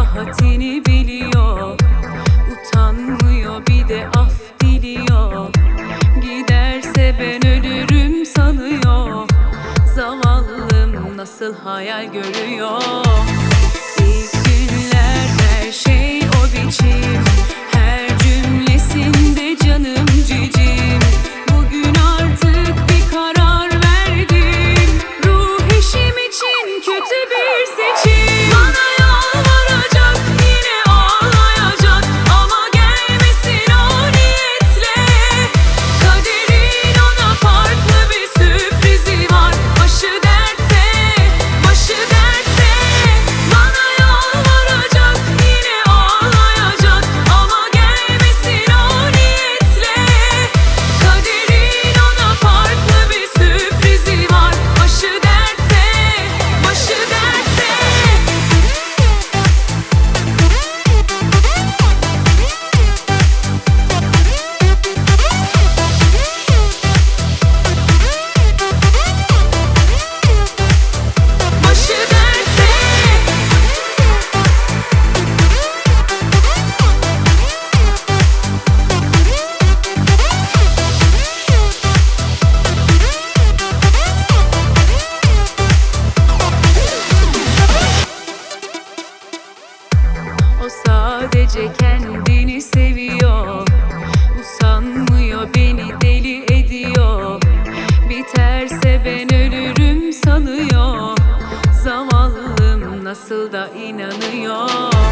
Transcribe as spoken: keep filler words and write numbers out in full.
kabahatini biliyor. Utanmıyor, bir de af diliyor. Giderse ben ölürüm sanıyor. Zavallım nasıl hayal görüyor. İlk günler her şey o biçim, her cümlesinde canım cicim. Bugün artık bir karar verdim, ruh eşim için kötü bir seçim. Bana yalvaracak, yine ağlayacak, ama gelmesin o niyetle. Kaderin ona farklı bir sürprizi var. Başı dertte, başı dertte. Bana yalvaracak, yine ağlayacak, ama gelmesin o niyetle. Kaderin ona farklı bir sürprizi var. Başı dertte, başı dertte. Başı dertte. O sadece kendini seviyor. Usanmıyor, beni deli ediyor. Biterse ben ölürüm sanıyor. Zavallım nasıl da inanıyor.